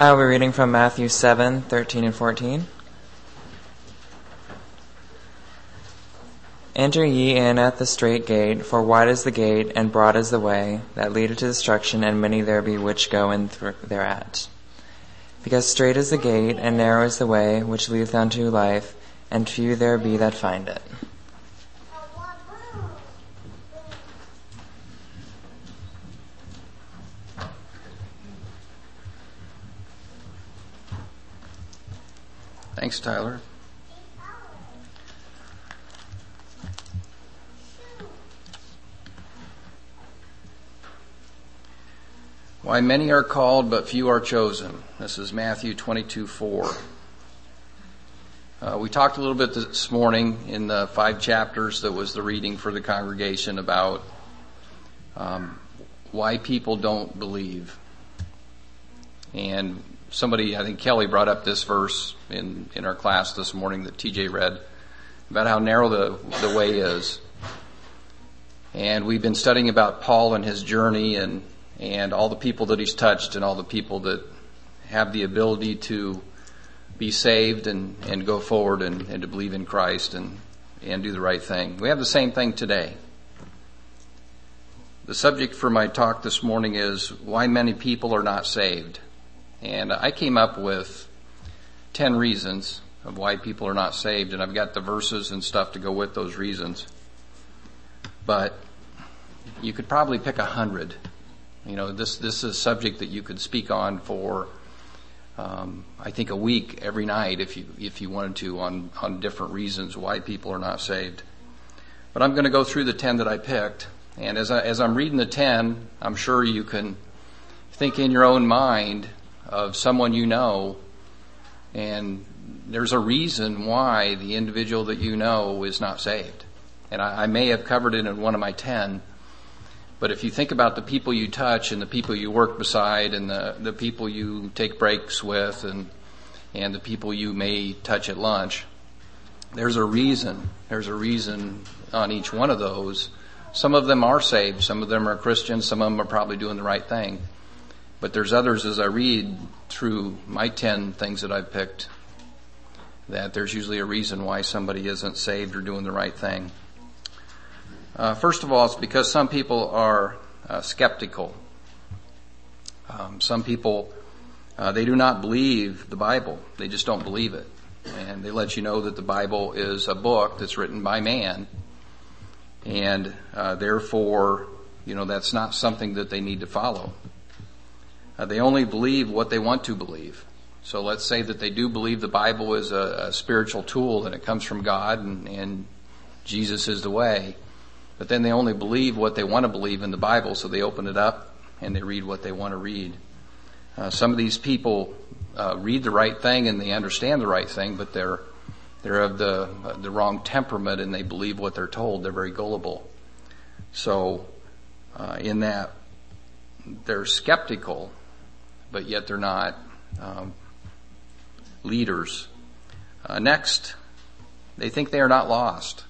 I will be reading from Matthew 7:13 and 14. Enter ye in at the strait gate, for wide is the gate, and broad is the way that leadeth to destruction, and many there be which go in thereat. Because strait is the gate, and narrow is the way which leadeth unto life, and few there be that find it. Thanks, Tyler. Why many are called, but few are chosen. This is Matthew 22:4. We talked a little bit this morning in the 5 chapters that was the reading for the congregation about why people don't believe. And somebody, I think Kelly, brought up this verse in our class this morning that TJ read about how narrow the way is. And we've been studying about Paul and his journey and all the people that he's touched and all the people that have the ability to be saved and go forward and to believe in Christ and do the right thing. We have the same thing today. The subject for my talk this morning is why many people are not saved. And I came up with 10 reasons of why people are not saved, and I've got the verses and stuff to go with those reasons. But you could probably pick 100. You know, this is a subject that you could speak on for, I think, a week every night if you wanted to on different reasons why people are not saved. But I'm going to go through the 10 that I picked, and as I'm reading the 10, I'm sure you can think in your own mind of someone you know, and there's a reason why the individual that you know is not saved. And I may have covered it in one of my 10, but if you think about the people you touch and the people you work beside and the people you take breaks with and the people you may touch at lunch, there's a reason. There's a reason on each one of those. Some of them are saved. Some of them are Christians. Some of them are probably doing the right thing. But there's others, as I read through my 10 things that I've picked, that there's usually a reason why somebody isn't saved or doing the right thing. First of all, it's because some people are skeptical. Some people, they do not believe the Bible. They just don't believe it. And they let you know that the Bible is a book that's written by man. And therefore, that's not something that they need to follow. They only believe what they want to believe. So let's say that they do believe the Bible is a spiritual tool and it comes from God and Jesus is the way. But then they only believe what they want to believe in the Bible, so they open it up and they read what they want to read. Some of these people read the right thing and they understand the right thing, but they're of the wrong temperament and they believe what they're told. They're very gullible. So in that, they're skeptical, but yet they're not leaders. Next, they think they are not lost.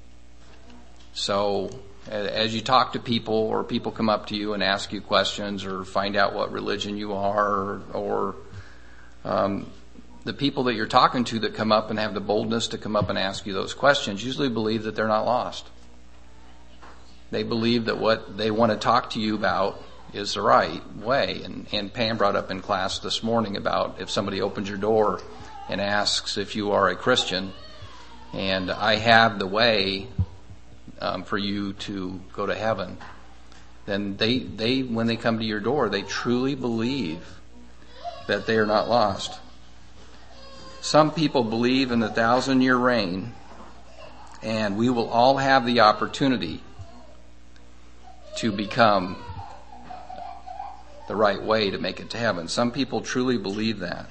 So as you talk to people or people come up to you and ask you questions or find out what religion you are or the people that you're talking to that come up and have the boldness to come up and ask you those questions usually believe that they're not lost. They believe that what they want to talk to you about is the right way. And Pam brought up in class this morning about if somebody opens your door and asks if you are a Christian and I have the way for you to go to heaven, then they when they come to your door, they truly believe that they are not lost. Some people believe in the 1,000-year reign, and we will all have the opportunity to become the right way to make it to heaven. Some people truly believe that.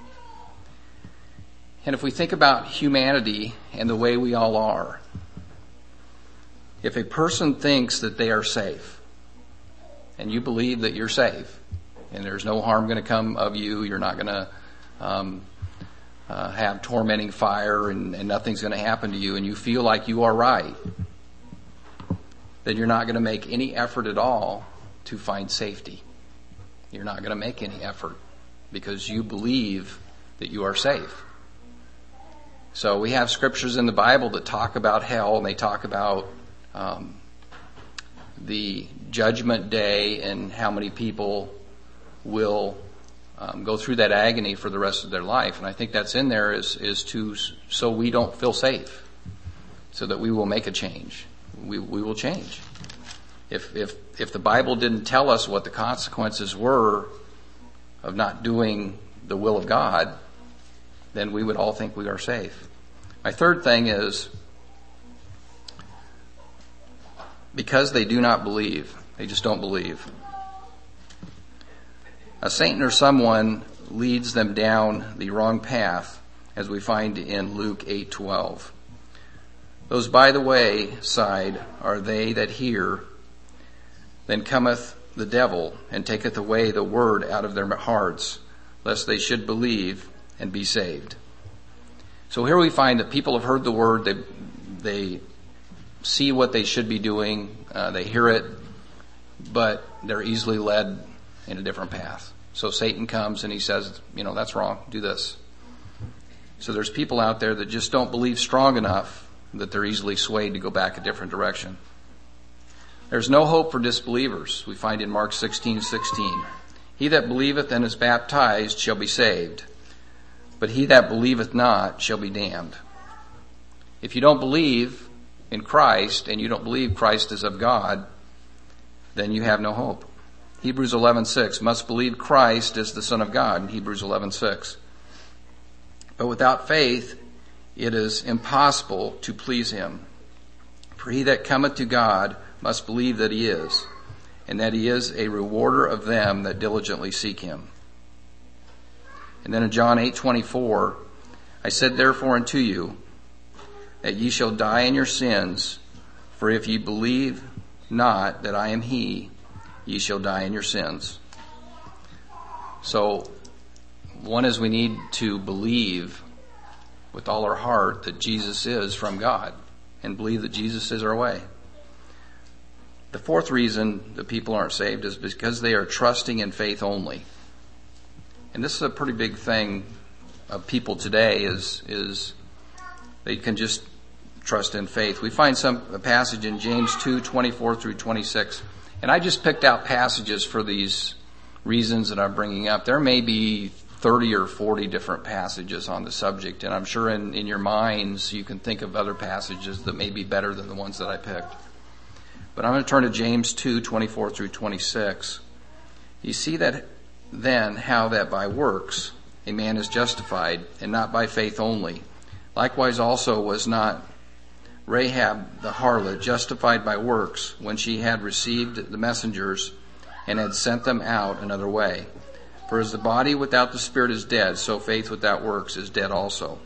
And if we think about humanity and the way we all are, if a person thinks that they are safe, and you believe that you're safe, and there's no harm going to come of you, you're not going to have tormenting fire, and nothing's going to happen to you, and you feel like you are right, then you're not going to make any effort at all to find safety. You're not going to make any effort because you believe that you are safe. So we have scriptures in the Bible that talk about hell, and they talk about the judgment day and how many people will go through that agony for the rest of their life. And I think that's in there so we don't feel safe, so that we will make a change. We will change. If the Bible didn't tell us what the consequences were of not doing the will of God, then we would all think we are safe. My third thing is, because they do not believe. They just don't believe. A Satan or someone leads them down the wrong path, as we find in Luke 8:12. Those by the wayside are they that hear. Then cometh the devil, and taketh away the word out of their hearts, lest they should believe and be saved. So here we find that people have heard the word, they see what they should be doing, they hear it, but they're easily led in a different path. So Satan comes and he says, that's wrong, do this. So there's people out there that just don't believe strong enough that they're easily swayed to go back a different direction. There's no hope for disbelievers. We find in Mark 16:16. He that believeth and is baptized shall be saved, but he that believeth not shall be damned. If you don't believe in Christ and you don't believe Christ is of God, then you have no hope. Hebrews 11:6 must believe Christ is the Son of God in Hebrews 11:6. But without faith it is impossible to please him. For he that cometh to God must believe that he is, and that he is a rewarder of them that diligently seek him. And then in John 8:24, I said therefore unto you, that ye shall die in your sins, for if ye believe not that I am he, ye shall die in your sins. So, one is we need to believe with all our heart that Jesus is from God, and believe that Jesus is our way. The fourth reason that people aren't saved is because they are trusting in faith only. And this is a pretty big thing of people today is they can just trust in faith. We find a passage in James 2:24 through 26. And I just picked out passages for these reasons that I'm bringing up. There may be 30 or 40 different passages on the subject, and I'm sure in your minds you can think of other passages that may be better than the ones that I picked. But I'm going to turn to James 2:24 through 26. You see that then how that by works a man is justified, and not by faith only. Likewise also was not Rahab the harlot justified by works when she had received the messengers and had sent them out another way. For as the body without the spirit is dead, so faith without works is dead also.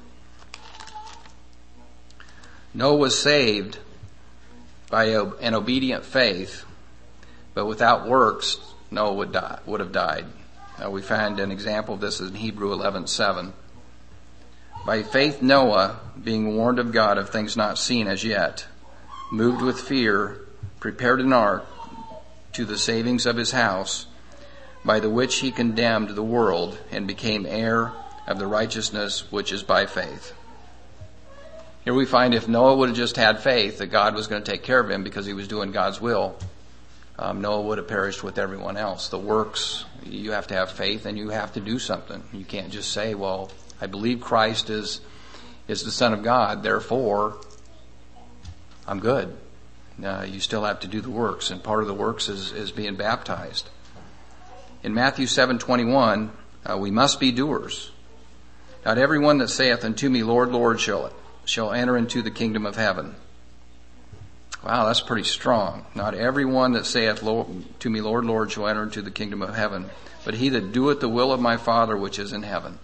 Noah was saved by an obedient faith, but without works, Noah would have died. We find an example of this in Hebrews 11:7. By faith Noah, being warned of God of things not seen as yet, moved with fear, prepared an ark to the savings of his house, by the which he condemned the world and became heir of the righteousness which is by faith. Here we find if Noah would have just had faith that God was going to take care of him because he was doing God's will, Noah would have perished with everyone else. The works, you have to have faith and you have to do something. You can't just say, well, I believe Christ is the Son of God, therefore I'm good. You still have to do the works, and part of the works is being baptized. In Matthew 7:21, we must be doers. Not everyone that saith unto me, Lord, Lord, shall enter into the kingdom of heaven. Wow, that's pretty strong. Not everyone that saith to me, Lord, Lord, shall enter into the kingdom of heaven, but he that doeth the will of my Father which is in heaven.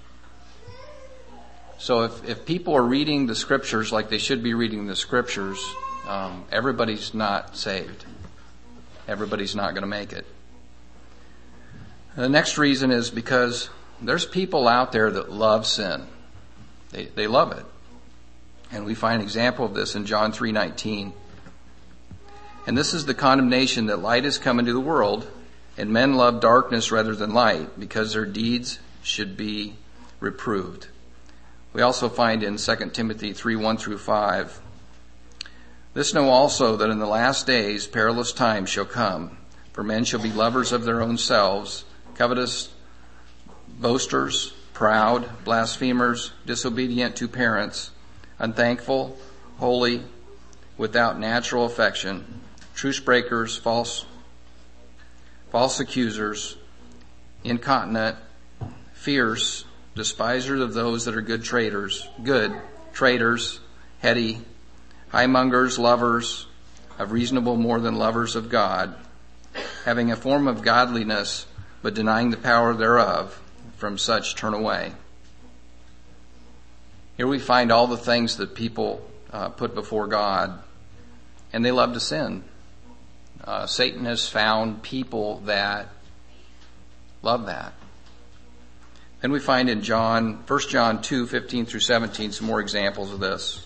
So if people are reading the scriptures like they should be reading the scriptures, everybody's not saved. Everybody's not going to make it. The next reason is because there's people out there that love sin. They love it. And we find an example of this in John 3:19. And this is the condemnation that light is come into the world, and men love darkness rather than light, because their deeds should be reproved. We also find in 2 Timothy 3:1-5, "This know also that in the last days perilous times shall come, for men shall be lovers of their own selves, covetous, boasters, proud, blasphemers, disobedient to parents, unthankful, holy, without natural affection, truce breakers, false accusers, incontinent, fierce, despisers of those that are good, traitors, heady, highmongers, lovers of reasonable more than lovers of God, having a form of godliness, but denying the power thereof. From such turn away." Here we find all the things that people put before God, and they love to sin. Satan has found people that love that. Then we find in 1 John 2:15-17, some more examples of this.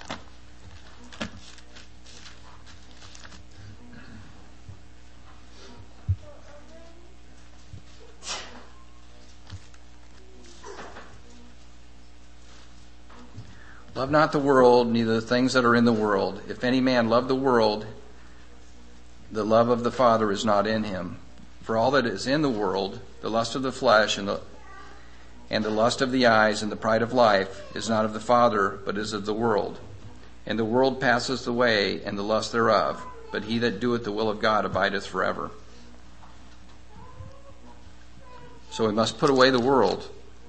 "Love not the world, neither the things that are in the world. If any man love the world, the love of the Father is not in him. For all that is in the world, the lust of the flesh and the lust of the eyes and the pride of life, is not of the Father, but is of the world. And the world passeth away, and the lust thereof. But he that doeth the will of God abideth forever." So we must put away the world.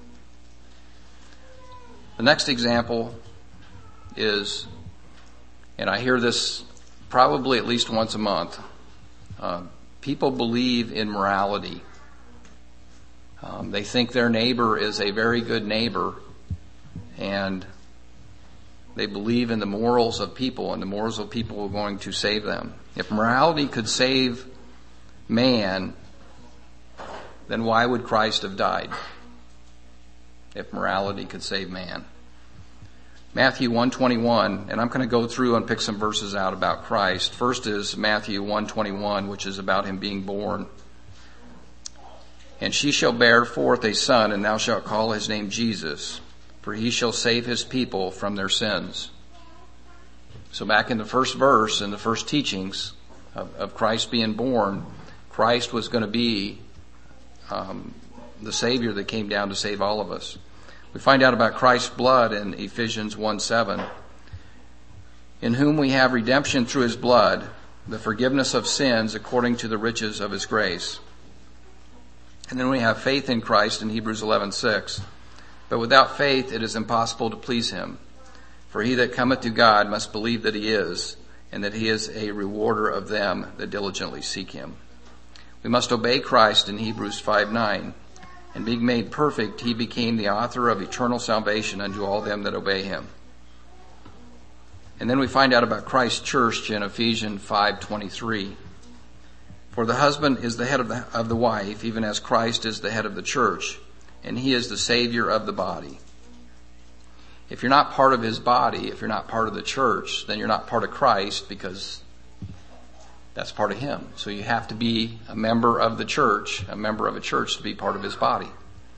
The next example is, and I hear this probably at least once a month, people believe in morality. They think their neighbor is a very good neighbor, and they believe in the morals of people, and the morals of people are going to save them. If morality could save man, then why would Christ have died? If morality could save man. Matthew 1:21, and I'm going to go through and pick some verses out about Christ. First is Matthew 1:21, which is about him being born. "And she shall bear forth a son, and thou shalt call his name Jesus, for he shall save his people from their sins." So back in the first verse, in the first teachings of Christ being born, Christ was going to be the Savior that came down to save all of us. We find out about Christ's blood in Ephesians 1:7. "In whom we have redemption through his blood, the forgiveness of sins according to the riches of his grace." And then we have faith in Christ in Hebrews 11:6. "But without faith it is impossible to please him. For he that cometh to God must believe that he is, and that he is a rewarder of them that diligently seek him." We must obey Christ in Hebrews 5:9. "And being made perfect, he became the author of eternal salvation unto all them that obey him." And then we find out about Christ's church in Ephesians 5:23. "For the husband is the head of the wife, even as Christ is the head of the church, and he is the Savior of the body." If you're not part of his body, if you're not part of the church, then you're not part of Christ, because that's part of him. So you have to be a member of the church, a member of a church to be part of his body.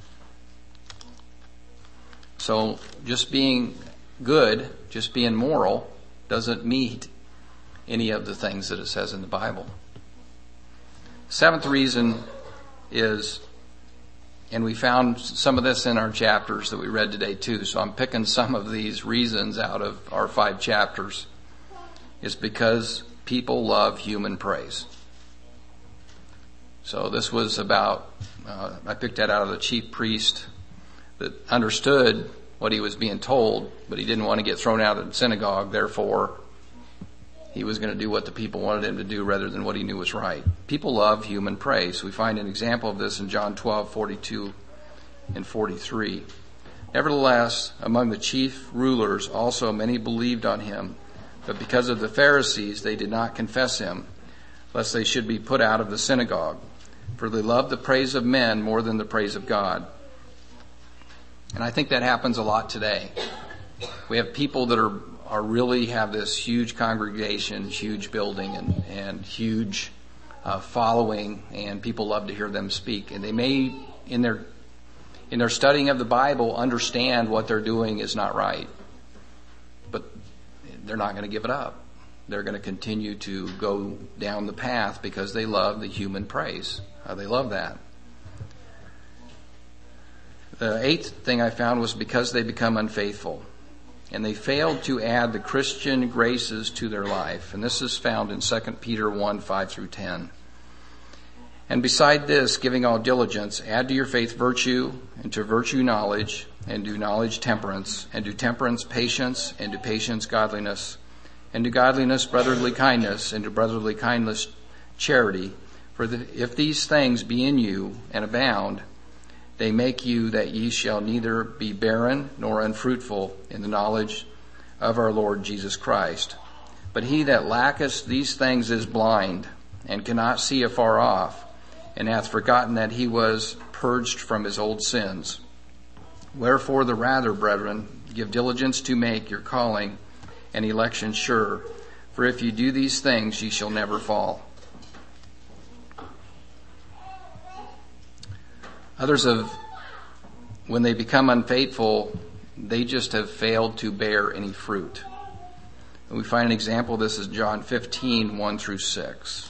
So just being good, just being moral, doesn't meet any of the things that it says in the Bible. Seventh reason is, and we found some of this in our chapters that we read today too, so I'm picking some of these reasons out of our 5 chapters, is because people love human praise. So this was about, I picked that out of the chief priest that understood what he was being told, but he didn't want to get thrown out of the synagogue. Therefore, he was going to do what the people wanted him to do rather than what he knew was right. People love human praise. We find an example of this in John 12:42 and 43. "Nevertheless, among the chief rulers also many believed on him, but because of the Pharisees they did not confess him, lest they should be put out of the synagogue. For they love the praise of men more than the praise of God." And I think that happens a lot today. We have people that are really have this huge congregation, huge building, and huge following, and people love to hear them speak. And they may, in in their studying of the Bible, understand what they're doing is not right. But they're not going to give it up. They're going to continue to go down the path because they love the human praise. They love that. The eighth thing I found was because they become unfaithful. And they failed to add the Christian graces to their life. And this is found in 2 Peter 1, 5 through 10. And beside this, giving all diligence, add to your faith virtue, and to virtue knowledge, and to knowledge temperance, and to temperance patience, and to patience godliness, and to godliness brotherly kindness, and to brotherly kindness charity. For if these things be in you and abound, they make you that ye shall neither be barren nor unfruitful in the knowledge of our Lord Jesus Christ. But he that lacketh these things is blind, and cannot see afar off, and hath forgotten that he was purged from his old sins. Wherefore the rather, brethren, give diligence to make your calling and election sure. For if you do these things, ye shall never fall. Others have, when they become unfaithful, they just have failed to bear any fruit. And we find an example of this is John 15, 1 through 6.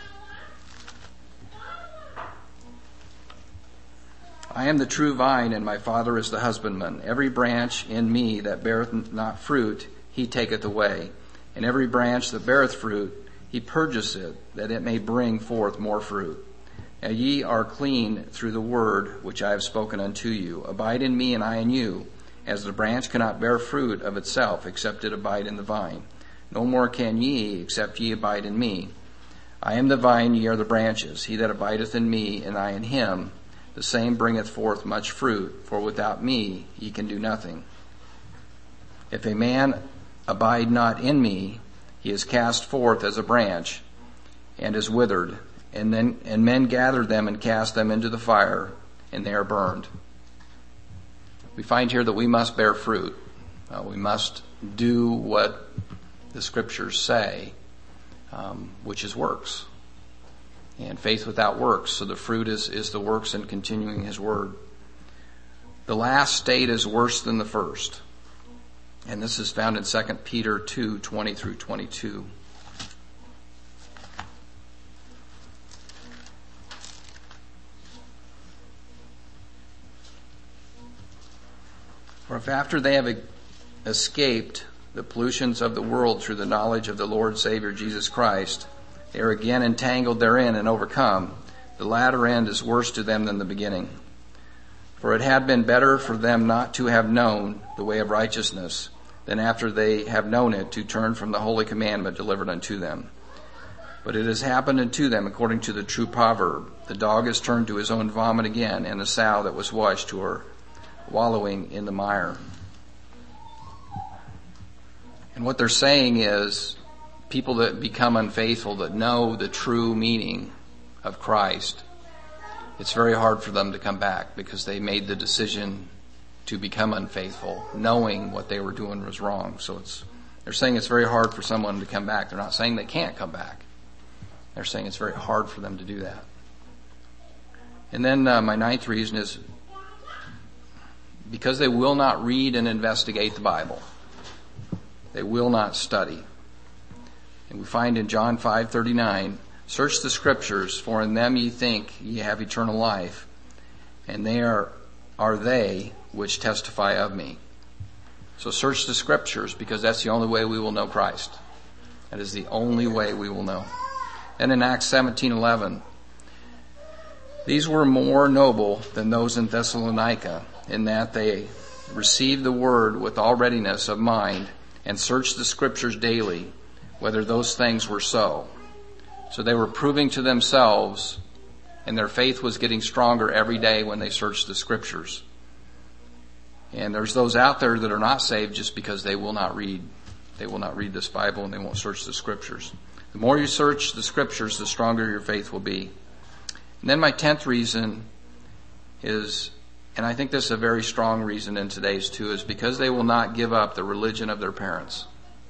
I am the true vine, and my Father is the husbandman. Every branch in me that beareth not fruit, he taketh away. And every branch that beareth fruit, he purgeth it, that it may bring forth more fruit. And ye are clean through the word which I have spoken unto you. Abide in me, and I in you, as the branch cannot bear fruit of itself, except it abide in the vine. No more can ye, except ye abide in me. I am the vine, ye are the branches. He that abideth in me, and I in him, the same bringeth forth much fruit, for without me ye can do nothing. If a man abide not in me, he is cast forth as a branch, and is withered, and men gather them and cast them into the fire, and they are burned. We find here that we must bear fruit. We must do what the scriptures say, which is works. And faith without works. So the fruit is the works and continuing his word. The last state is worse than the first. And this is found in 2 Peter 2, 20 through 22. For if after they have escaped the pollutions of the world through the knowledge of the Lord Savior Jesus Christ, they are again entangled therein and overcome, the latter end is worse to them than the beginning. For it had been better for them not to have known the way of righteousness, than after they have known it to turn from the holy commandment delivered unto them. But it has happened unto them according to the true proverb, the dog is turned to his own vomit again, and the sow that was washed to her wallowing in the mire. And what they're saying is, people that become unfaithful, that know the true meaning of Christ, it's very hard for them to come back because they made the decision to become unfaithful, knowing what they were doing was wrong. So they're saying it's very hard for someone to come back. They're not saying they can't come back. They're saying it's very hard for them to do that. And then my ninth reason is because they will not read and investigate the Bible. They will not study. And we find in John 5:39, search the scriptures, for in them ye think ye have eternal life, and they are they which testify of me. So search the scriptures, because that's the only way we will know Christ. That is the only way we will know. And in Acts 17:11, these were more noble than those in Thessalonica, in that they received the word with all readiness of mind, and searched the scriptures daily, whether those things were so. So they were proving to themselves, and their faith was getting stronger every day when they searched the scriptures. And there's those out there that are not saved just because they will not read. They will not read this Bible, and they won't search the scriptures. The more you search the scriptures, the stronger your faith will be. And then my 10th reason is, and I think this is a very strong reason in today's too, is because they will not give up the religion of their parents.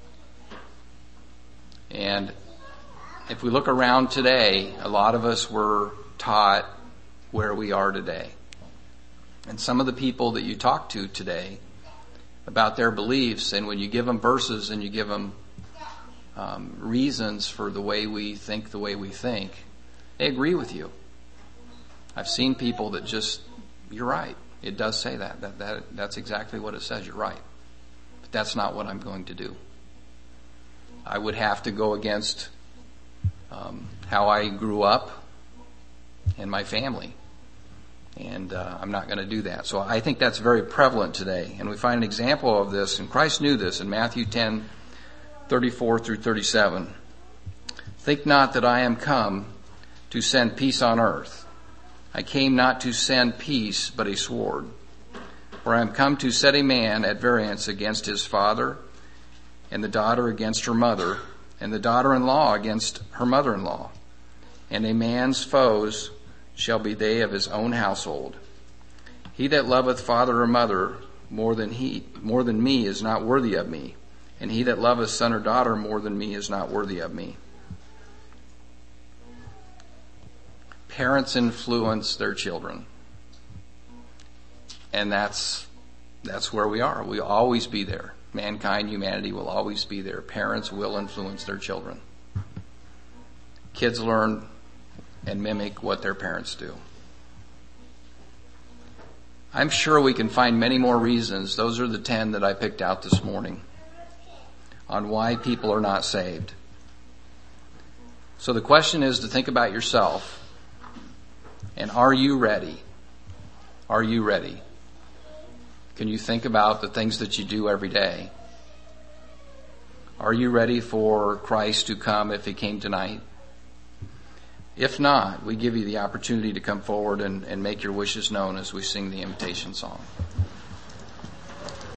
And if we look around today, a lot of us were taught where we are today. And some of the people that you talk to today about their beliefs, and when you give them verses and you give them reasons for the way we think, they agree with you. I've seen people that just, you're right. It does say that's exactly what it says. You're right. But that's not what I'm going to do. I would have to go against how I grew up and my family. And I'm not going to do that. So I think that's very prevalent today. And we find an example of this, and Christ knew this in Matthew 10:34 through 37. Think not that I am come to send peace on earth. I came not to send peace, but a sword. For I am come to set a man at variance against his father, and the daughter against her mother, and the daughter-in-law against her mother-in-law. And a man's foes shall be they of his own household. He that loveth father or mother more than me is not worthy of me, and he that loveth son or daughter more than me is not worthy of me. Parents influence their children. And that's where we are. We'll always be there. Mankind, humanity will always be there. Parents will influence their children. Kids learn and mimic what their parents do. I'm sure we can find many more reasons. Those are the 10 that I picked out this morning on why people are not saved. So the question is to think about yourself. And are you ready? Are you ready? Can you think about the things that you do every day? Are you ready for Christ to come if he came tonight? If not, we give you the opportunity to come forward and make your wishes known as we sing the invitation song.